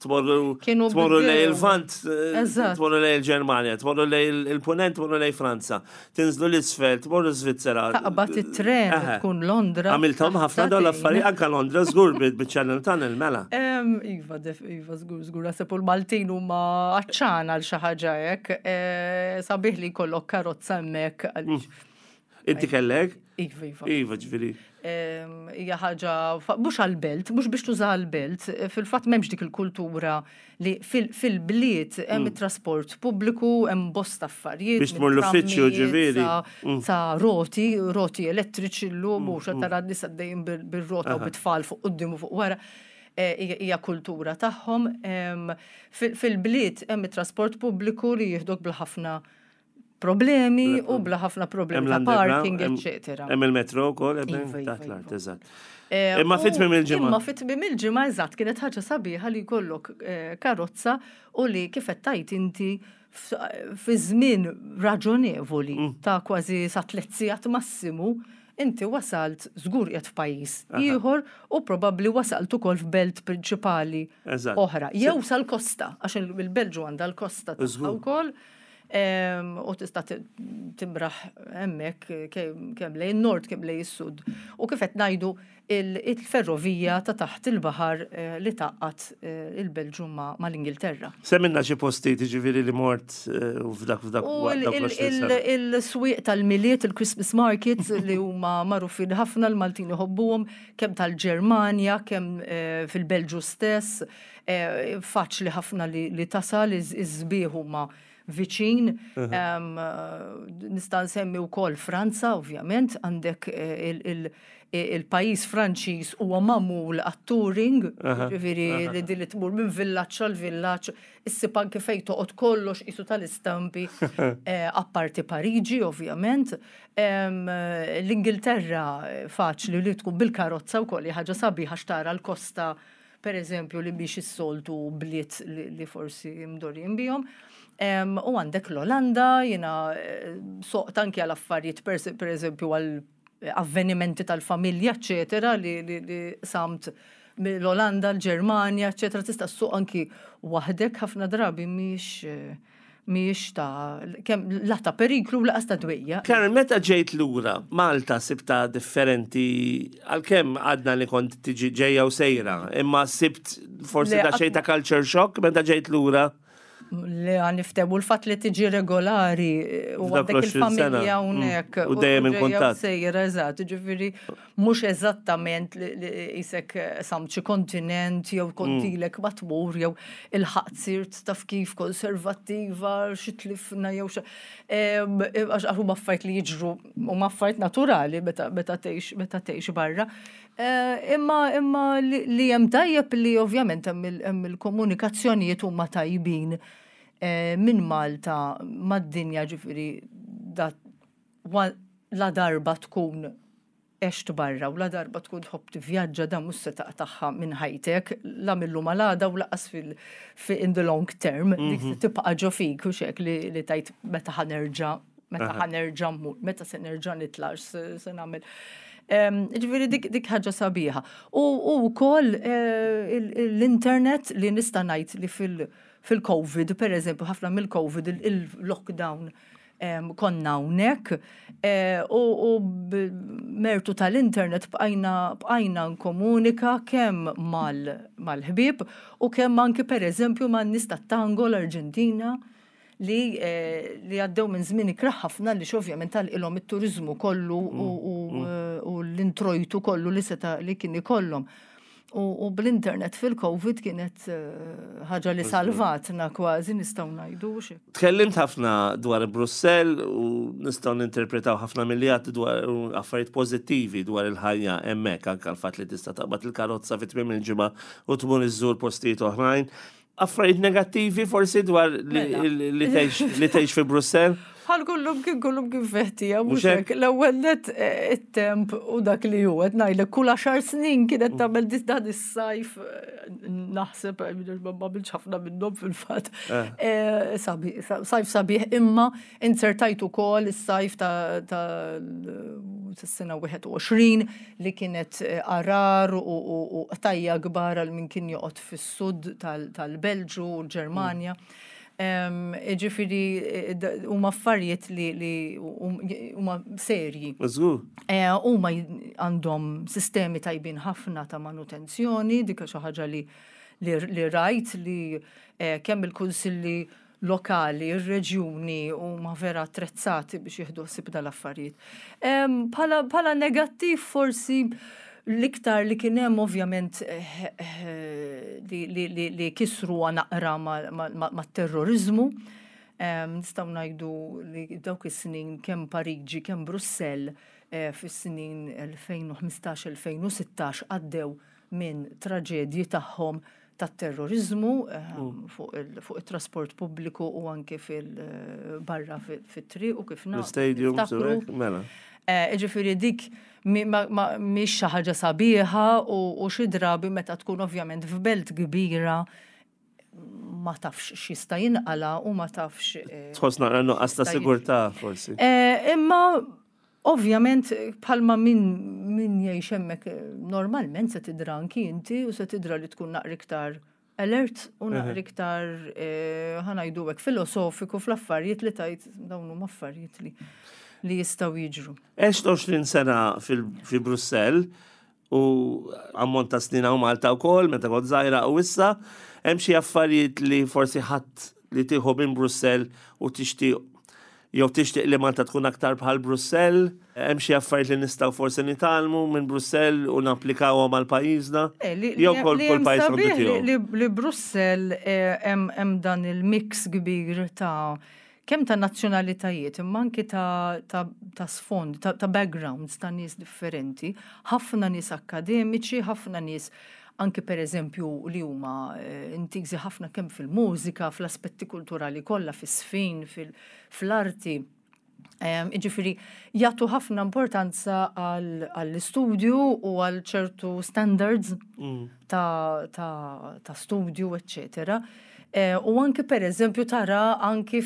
tmorru lejn il-Vant, tmorru lejn il-Ġermanja, tmorru lejn il-Punent, tmorru lejn Franza, tinżlu l-isfel, tmorru Svizzera. Taqbad it-tren tkun Londra. Għamilthom ħafna dawn l-affarijiet anke Londra żgur biċ-Channel Tunnel mela. Iva, żgur sepp l-Maltin huma aċċana għal xi ħaġa hekk, sabiħ li jkollok karozza hemmhekk għaliex. Inti kellek? Iva, ġifieri. Hija ħaġa mhux għall-belt, mhux biex tuża għall-belt, fil-fatt m'hemmx dik il-kultura li fil-bliet hemm it-trasport pubbliku, hemm bosta affarijiet. Biex tmur l-uffiċċju ġifieri. Sa roti elettriċi llum mhux qed tara nies għaddejjin bir-rota u bit-tfal fuq quddiem u fuq wara. Hija kultura tagħhom. Fil-bliet hemm it-trasport pubbliku li jieħdok bil-ħafna problemi u bla ħafna problemi ta' parking, eccetera. Hemm il-metro wkoll taħt l-art, eżatt. Imma fit-tmiem il-ġimgħa. Imma fit-tmiem il-ġimgħa eżatt kienet ħaġa sabiħa li jkollok karozza u li kif qed tajt inti fi żmien raġonevoli ta' kważi sa 3 sigħat massimu, inti wasalt żgur qiegħed f'pajjiż ieħor u probabbli wasalt ukoll f'belt prinċipali oħra. Jew sal-kosta, għax il-Belġu għandha l-kosta tagħha wkoll. U tista' timbraħ hemmhekk kemm lejn nord kemm lejn is-sud. U kif qed ngħidu il-ferrovija ta' taħt il-baħar li taqqat il-Belġu mal-Ingilterra. Semminna xi postijiet jiġifieri li mort u f'dak il-swieq tal-miliet, il-Christmas markets li huma magħrufin ħafna l-Maltin iħobbuhom, kemm tal-Ġermanja, kemm fil-Belġu stess, faċli ħafna li tasal iż-żbieħ huma viċin, nista' nsemmi wkoll Franza, ovvjament, għandek il-pajjiż Franċiż huwa magħmul għat-touring, ġifieri li din li tmur minn villaġġ għal villaġġ, issib anke fejn toqgħod kollox qisu tal-istampi, apparti Pariġi, ovvjament. L-Ingilterra faċli li tkun bil-karozza wkoll hija ħaġa sabiħa x'tara l-kosta, pereżempju li biex is-soltu bliet li forsi mdorrin bihom. U għandek l-Olanda, jiena soqt anki għal affarijiet pereżempju għal avvenimenti tal-familja, eċetera, li samt l-Olanda, l-Ġermanja, eċetera, tista' suq anki waħdek ħafna drabi mhijiex kemm ta' periklu laqas ta' dwejja. Karen, meta ġejt lura Malta sibta differenti għalkemm għadna li kont tiġi ġejja u sejra, imma sibt forsi ta' xejn ta' culture shock meta ġejt lura. li għaniftemu l-fat li tiġi regolari u F'dak għandek l-20 sena. il-familja unek. U dejjem in kuntatt. Sejra, eżatt, ġifiri, mux eżattament li jisek samċi kontinent, jew kontilek matmur, jew il-ħaqsirt taf kif konservativa, xitlifna, jew għaxu maffajt li jiġru, u maffajt naturali, beta teħx barra. Imma li jem tajjeb li ovvjament hemm il-komunikazzjonijiet huma tajbin minn Malta mad-dinja ġifiri la darba tkun eċt barra u la darba tkun tħobb tivvjaġġa da mhux se taqtaħħa minn ħajtek la millu malada u laqas in the long term dik tibqa' ġo fik u xek li tajt meta ħanerġa' mmur, meta se nerġa' nitlax se nagħmel. Ġifiri dik ħaġa sabiħa. U wkoll l-internet li nista' ngħid li fil-COVID, per eżempju, ħafna mill-COVID, il-lockdown konna hawnhekk u mertu tal-internet bqajna nkomunika kemm mal-ħbieb u kemm anki per eżempju man-nies tat-tango l-Arġentina li għaddew minn żmien ikraħ ħafna li ovvjament tal-ilhom it-turiżmu kollu u l-introjtu kollu li kien ikollhom. U bl-internet fil-COVID kienet ħaġa li salvatna kważi nistgħu ngħidu xi. Tkellimt ħafna dwar Brussell u nistgħu ninterpretaw ħafna miljat dwar affarijiet pożittivi dwar il-ħajja hemmhekk anke l-fatt li tista' taqbad il-karozza fi tmiem il-ġimgħa u tmur iżżur postijiet oħrajn. Affarijiet negattivi forsi dwar li tgħix fi Brussell? Bħal kullum kien veħtija, mhux hekk. L-ewwel net it-temp u dak li hu qed ngħidlek kull 10 snin kienet tagħmel dan is-sajf naħseb ma bilx ħafna minnhom fil-fatt. Sajf sabiħ imma insertajt ukoll is-sajf tas-sena 21 li kienet arar u qtajja kbar għal min kien joqgħod fis-sud tal-Belġu u l-Ġermanja. Ġifiri, huma affarijiet li huma serji. Huma għandhom sistemi tajbin ħafna ta' manutenzjoni, dik xi ħaġa li rajt li kemm il-kunsilli lokali, ir-reġjuni huma vera attrezzati biex jieħdu ħsieb dal-affarijiet. Bħala negattiv forsi l-iktar li kien hemm ovvjament li kisru naqra mat-terrorizmu. Nistgħu ngħidu li dawk is-snin kemm Pariġi, kemm Brussell fis-snin 2015-2016 għaddew minn traġedji tagħhom tat-terrorizmu fuq it-trasport pubbliku u anke barra fit-triq u kif l-stadium mela. Ġifieri dik mhix xi ħaġa sabiħa u xi drabi meta tkun ovvjament f'belt kbira ma tafx x'jista' jinqala u ma tafx. Tħoss naqra nuqqas ta' sigurtà forsi. Imma ovvjament bħalma min jgħix hemmhekk normalment se tidra anki inti u se tidra li tkun naqra iktar alert u naqra iktar ħanajdu hekk filosofiku fl-affarijiet li tajt dawn huma affarijiet li jistaw jiġru. 20 sena fi Brussell u ammont ta' snin u Malta wkoll meta kont żgħira u issa hemm xi affarijiet li forsi ħadd li tieħu minn Brussell u tixtieq li Malta tkun aktar bħal Brussell, hemm xi affarijiet li nistgħu forsi nitgħallmu minn Brussell u napplikawhom għal pajjiżna. Jew kull pajjiż għandu tiegħu. Li Brussell hemm dan il-mix kbir ta' kemm ta' nazzjonalitajiet, imma anki ta' sfond, ta' backgrounds, ta' nies differenti, ħafna nies akademiċi, ħafna nies anki per eżempju li huma intigżi ħafna kemm fil-mużika, fl-aspetti kulturali kollha, fis-sfin, fl-arti. Ġifieri jagħtu ħafna importanza għall-istudju u għal ċertu standards ta' studju, eccetera. U anki per eżempju tara anki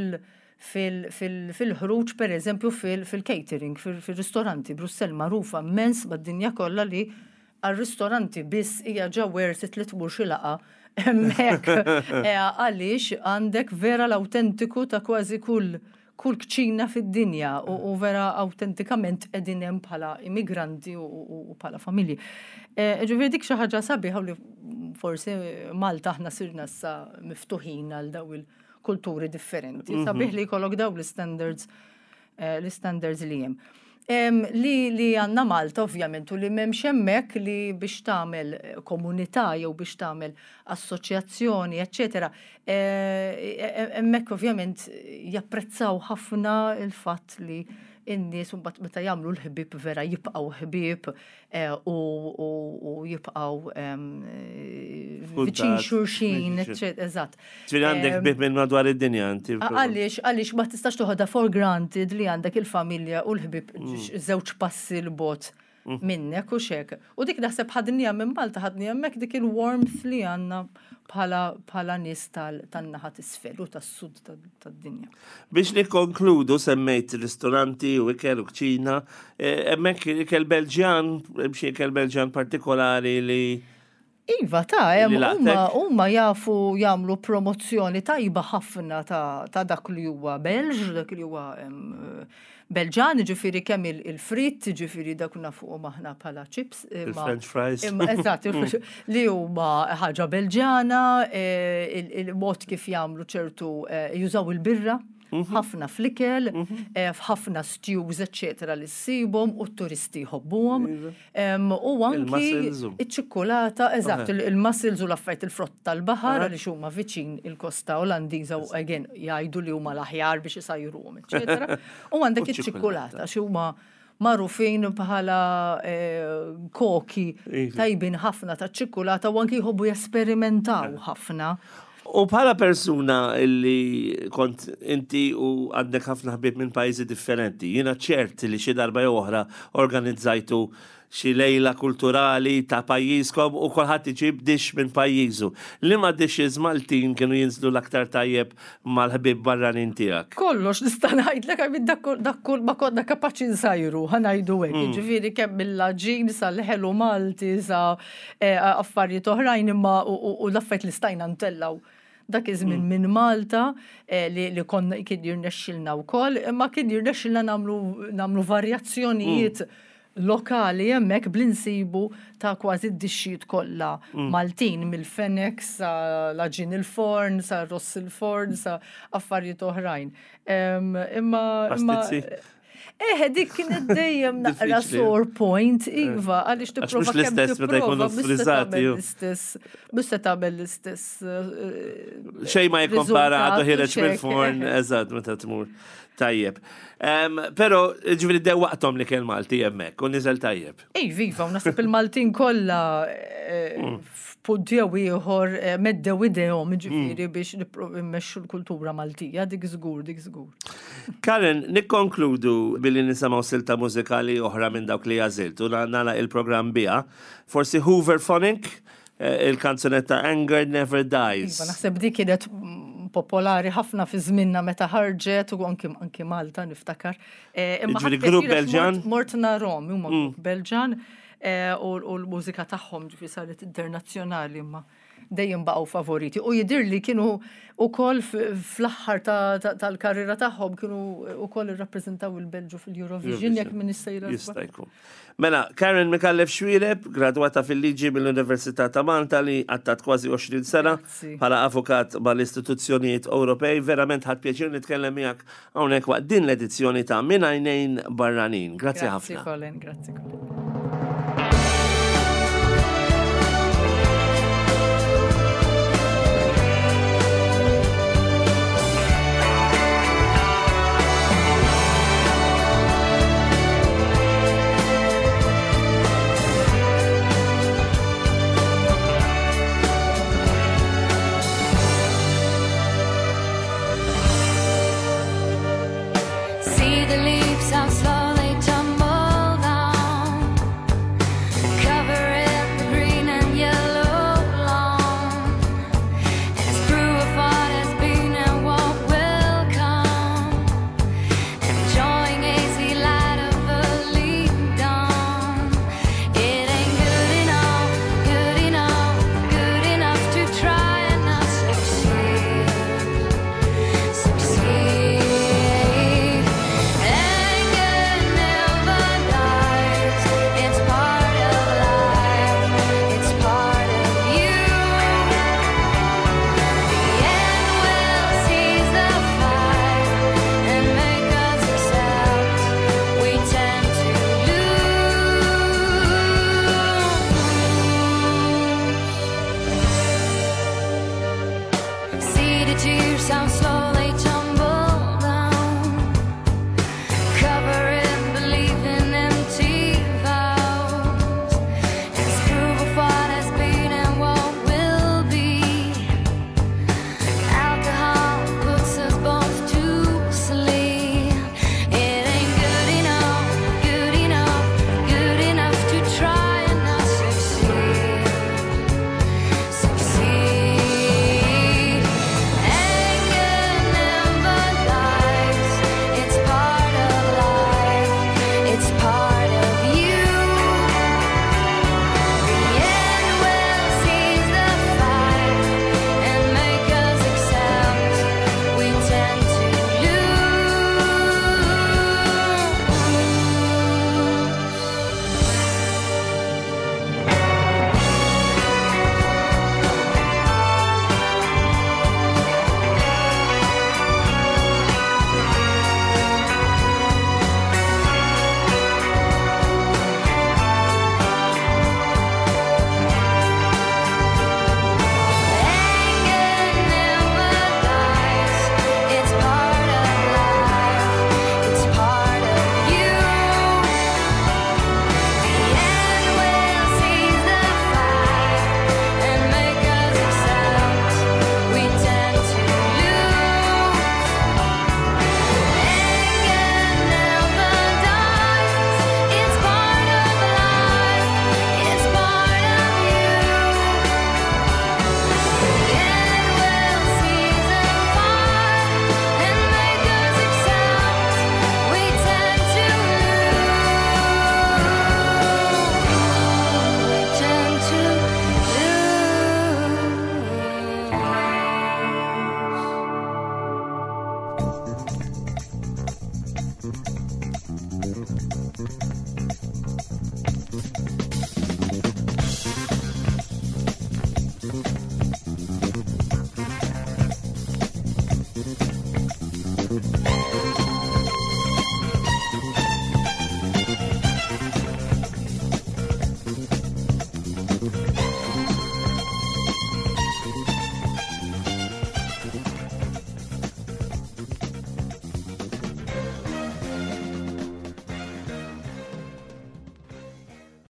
fil-ħruġ per eżempju fil-catering, fil-ristoranti. Brussell magħrufa immens mad-dinja kollha li għal-ristoranti biss hija ġa worth it li tmur xi laqa hemmhekk għaliex għandek vera l-awtentiku ta' kważi kull kċina fid-dinja u vera autentikament qegħdin hemm bħala immigranti u bħala familji. Ġifieri dik xi ħaġa sabiħa li forsi Malta aħna sirna sa miftuħin għal daw il-kulturi differenti. Sabiħ li jkollok daw l-standards li hemm. Li għanna Malta ovvjament u li memx hemmhekk li biex tagħmel komunità jew biex tagħmel assoċjazzjoni, eċetera. Hemmhekk ovvjament japprezzaw ħafna il-fatt li in-nies mbagħad meta jagħmlu l-ħbieb vera jibqgħu ħbieb u jibqgħu viċin xulxin, eżatt. Ġifieri għandek ħbieb minn madwar id-dinja inti. Għaliex ma tistax toħodha for granted li għandek il-familja u l-ħbieb żewġ passi l-bot minnek u xek. U dik naħseb ħadnija minn Malta, ħadnija hemmhekk dik il-warmth li għandna bħala nies tan-naħa t'isfel u tas-sud tad-dinja. Biex nikkonkludu semmejt ristoranti u ikel u kċina, hemmhekk ikel Belġjan, xi ikel Belġjan partikolari li Iva, huma jafu jagħmlu promozzjoni tajba ħafna ta' dak li huwa Belġ, dak li huwa Belġan, ġifiri kemm il-fritt, ġifiri dak nafuqhom aħna bħala chips. Il-French fries. Eżatt, li huma ħaġa Belġana, il-mod kif jagħmlu ċertu jużaw il-birra, ħafna flikel, ħafna stews, eccetera li ssibhom u t-turisti jħobbuhom. U anki iċ-ċikkolata, eżatt, il-mussels u l-affarijiet il-frott tal-baħar għaliex huma viċin il-kosta Olandiża u again jgħidu li huma l-aħjar biex isajruhom, eccetera. U għandek iċ-ċikkolata xi huma magħrufin bħala koki tajbin ħafna ta' ċikkolata u anki jħobbu jesperimentaw ħafna. U bħala persuna illi kont inti u għandek ħafna ħbieb minn pajjiżi differenti, jiena ċert li xi darba oħra organizzajtu xi lejla kulturali ta' pajjiżkom u kulħadd iġib dix minn pajjiżu. Liema dishes Maltin kienu jinżlu l-aktar tajjeb mal-ħbieb barranin tiegħek? Kollox nista' ngħidlek dak kull ma konna kapaċi nsajru, ħanajdu hekk. Ġifieri kemm mill-laġin sal-ħelu Malti sa affarijiet oħrajn imma u l-affarijiet li stajna ntellaw dak iż-żmien minn Malta li konna kien jirnexxilna wkoll, imma kien jirnexxilna nagħmlu varjazzjonijiet lokali hemmhekk bl-insibu ta' kważi d-dixxiet kollha Maltin mill-fenek sa laġin il-forn, sa ross il-forn, sa affarijiet oħrajn. Imma dik kienet dejjem naqra sore point, iva, għaliex tipprova kemm tipprova biex se tagħmel l-istess. Xejn ma jikkompara għadu ħireġ mill-forn, eżatt meta tmur. Tajjeb. Pero ġifieri dew waqthom li kien Malti hemmhekk u niżel tajjeb. Iva, u naħseb il-Maltin kollha f'punti jew ieħor meddew idejhom ġifieri biex immexxu l-kultura Maltija, dik żgur. Karen, nikkonkludu billi nisimgħu silta mużikali oħra minn dawk li għażiltu nagħlaq il-programm biha. Forsi Hooverphonic, il-kanzunetta Anger Never Dies. Iva, naħseb dik kienet popolari ħafna fi żminna meta ħarġet u anki Malta niftakar. Ġifieri grupp Belġan? Mortna Rom, huma grupp Belġan u l-mużika tagħhom ġifieri saret internazzjonali imma dejjem baqgħu favoriti. U jidir li kienu ukoll fl-aħħar tal-karriera tagħhom kienu ukoll irrappreżentaw il-Belġu fil-Eurovision jekk min issejra. Jista' jkun. Mela, Karen Mikallef Xwireb, gradwata fil-liġi mill-Università ta' Malta li għattat kważi 20 sena bħala avukat mal-istituzzjonijiet Ewropej, verament ħadd pjaċir nitkellem miegħek hawnhekk waqt din l-edizzjoni ta' Min Għajnejn Barranin. Grazzi ħafna. Grazzi Colin. See the leaves how slowly tumble down.